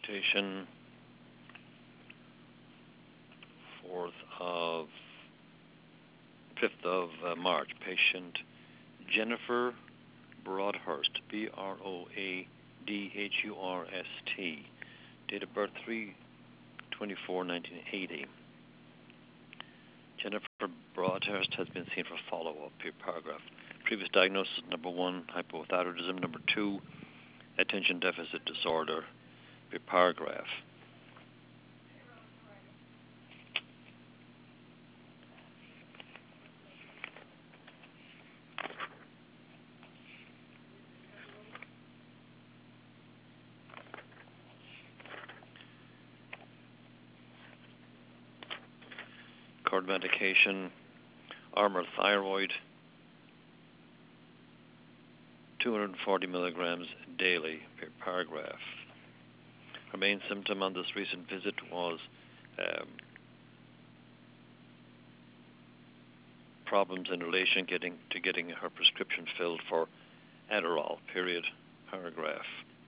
dictation, 5th of March. Patient Jennifer Broadhurst, Broadhurst. Date of birth 3/24/1980. Jennifer Broadhurst has been seen for follow-up. Paragraph. Previous diagnosis: number 1, hypothyroidism. Number 2, attention deficit disorder. Paragraph. Current medication: Armour Thyroid, 240 milligrams daily. Paragraph. Her main symptom on this recent visit was problems in relation to getting her prescription filled for Adderall. Paragraph.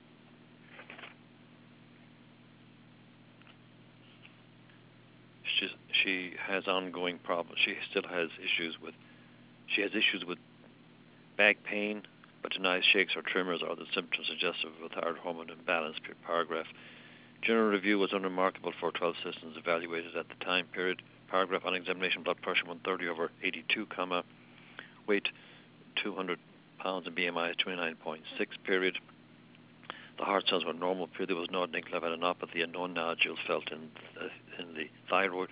She has ongoing problems. She has issues with back pain, but denies shakes or tremors or the symptoms suggestive of a thyroid hormone imbalance. Paragraph. General review was unremarkable for 12 systems evaluated at the time. Paragraph. On examination, blood pressure 130/82, weight 200 pounds and BMI is 29.6. The heart cells were normal. There was no lymphadenopathy and no nodules felt in the thyroid.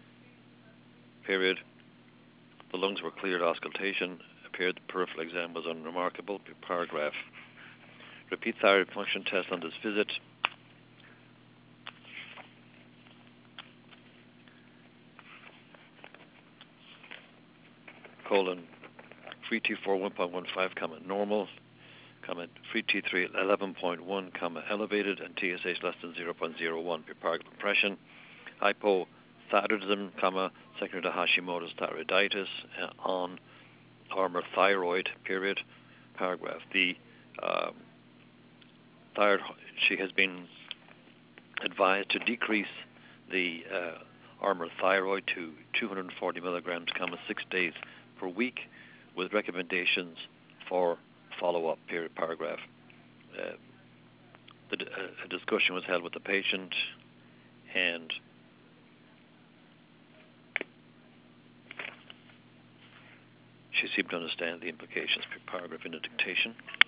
The lungs were cleared. Auscultation appeared. The peripheral exam was unremarkable. Paragraph. Repeat thyroid function test on this visit. Free T4 1.15, normal, free T3 11.1, elevated, and TSH less than 0.01. Paragraph. Impression: hypothyroidism, secondary to Hashimoto's thyroiditis, on Armour Thyroid. Paragraph. The thyroid. She has been advised to decrease the Armour Thyroid to 240 milligrams, 6 days per week, with recommendations for follow-up. Paragraph. A discussion was held with the patient, and she seemed to understand the implications. Paragraph in the dictation.